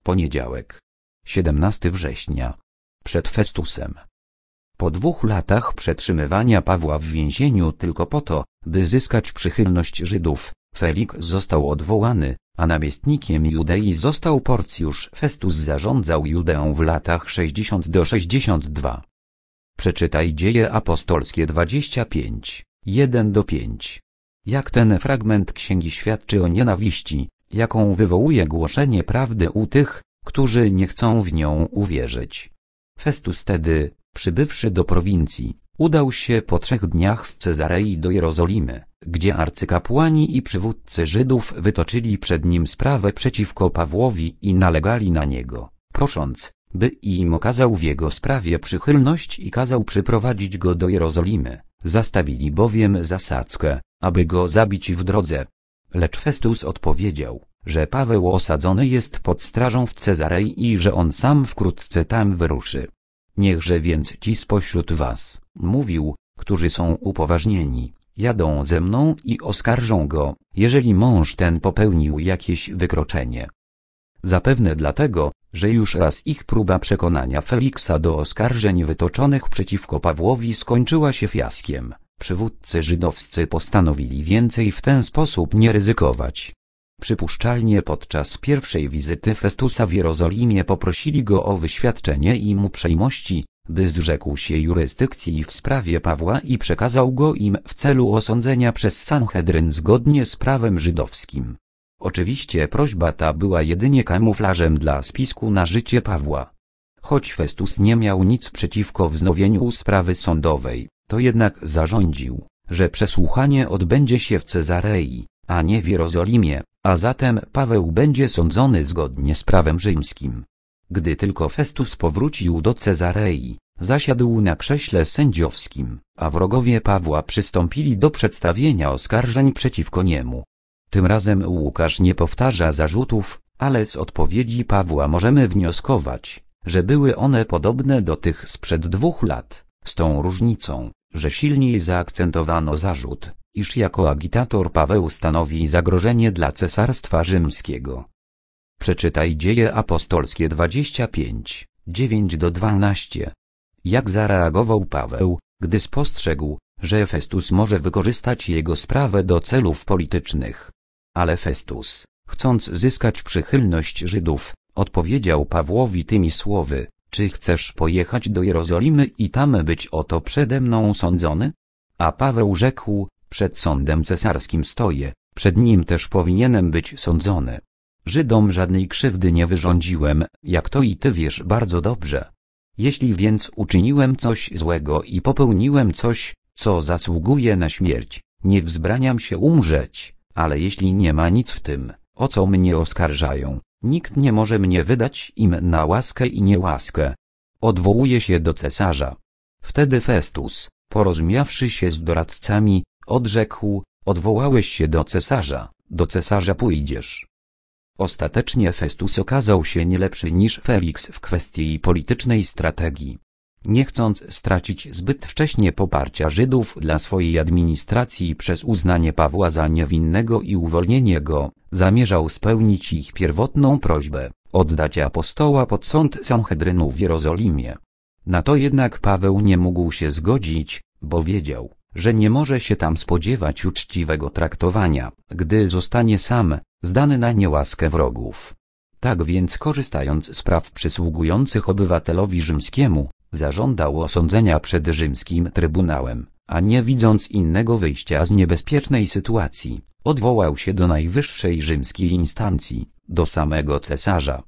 Poniedziałek. 17 września. Przed Festusem. Po 2 latach przetrzymywania Pawła w więzieniu tylko po to, by zyskać przychylność Żydów, Feliks został odwołany, a namiestnikiem Judei został Porcjusz. Festus zarządzał Judeą w latach 60 do 62. Przeczytaj Dzieje apostolskie 25, 1-5. Jak ten fragment księgi świadczy o nienawiści, jaką wywołuje głoszenie prawdy u tych, którzy nie chcą w nią uwierzyć. Festus tedy, przybywszy do prowincji, udał się po 3 dniach z Cezarei do Jerozolimy, gdzie arcykapłani i przywódcy Żydów wytoczyli przed nim sprawę przeciwko Pawłowi i nalegali na niego, prosząc, by im okazał w jego sprawie przychylność i kazał przyprowadzić go do Jerozolimy. Zastawili bowiem zasadzkę, aby go zabić w drodze. Lecz Festus odpowiedział, że Paweł osadzony jest pod strażą w Cezarei i że on sam wkrótce tam wyruszy. Niechże więc ci spośród was, mówił, którzy są upoważnieni, jadą ze mną i oskarżą go, jeżeli mąż ten popełnił jakieś wykroczenie. Zapewne dlatego, że już raz ich próba przekonania Feliksa do oskarżeń wytoczonych przeciwko Pawłowi skończyła się fiaskiem. Przywódcy żydowscy postanowili więcej w ten sposób nie ryzykować. Przypuszczalnie podczas pierwszej wizyty Festusa w Jerozolimie poprosili go o wyświadczenie im uprzejmości, by zrzekł się jurysdykcji w sprawie Pawła i przekazał go im w celu osądzenia przez Sanhedryn zgodnie z prawem żydowskim. Oczywiście prośba ta była jedynie kamuflażem dla spisku na życie Pawła. Choć Festus nie miał nic przeciwko wznowieniu sprawy sądowej, to jednak zarządził, że przesłuchanie odbędzie się w Cezarei, a nie w Jerozolimie, a zatem Paweł będzie sądzony zgodnie z prawem rzymskim. Gdy tylko Festus powrócił do Cezarei, zasiadł na krześle sędziowskim, a wrogowie Pawła przystąpili do przedstawienia oskarżeń przeciwko niemu. Tym razem Łukasz nie powtarza zarzutów, ale z odpowiedzi Pawła możemy wnioskować, że były one podobne do tych sprzed 2 lat, z tą różnicą, że silniej zaakcentowano zarzut, iż jako agitator Paweł stanowi zagrożenie dla Cesarstwa Rzymskiego. Przeczytaj Dzieje apostolskie 25, 9-12. Jak zareagował Paweł, gdy spostrzegł, że Festus może wykorzystać jego sprawę do celów politycznych. Ale Festus, chcąc zyskać przychylność Żydów, odpowiedział Pawłowi tymi słowy: czy chcesz pojechać do Jerozolimy i tam być oto przede mną sądzony? A Paweł rzekł: przed sądem cesarskim stoję, przed nim też powinienem być sądzony. Żydom żadnej krzywdy nie wyrządziłem, jak to i ty wiesz bardzo dobrze. Jeśli więc uczyniłem coś złego i popełniłem coś, co zasługuje na śmierć, nie wzbraniam się umrzeć, ale jeśli nie ma nic w tym, o co mnie oskarżają, nikt nie może mnie wydać im na łaskę i niełaskę. Odwołuje się do cesarza. Wtedy Festus, porozumiawszy się z doradcami, odrzekł: odwołałeś się do cesarza pójdziesz. Ostatecznie Festus okazał się nie lepszy niż Feliks w kwestii politycznej strategii. Nie chcąc stracić zbyt wcześnie poparcia Żydów dla swojej administracji przez uznanie Pawła za niewinnego i uwolnienie go, zamierzał spełnić ich pierwotną prośbę, oddać apostoła pod sąd Sanhedrynu w Jerozolimie. Na to jednak Paweł nie mógł się zgodzić, bo wiedział, że nie może się tam spodziewać uczciwego traktowania, gdy zostanie sam, zdany na niełaskę wrogów. Tak więc, korzystając z praw przysługujących obywatelowi rzymskiemu, zażądał osądzenia przed rzymskim trybunałem, a nie widząc innego wyjścia z niebezpiecznej sytuacji, odwołał się do najwyższej rzymskiej instancji, do samego cesarza.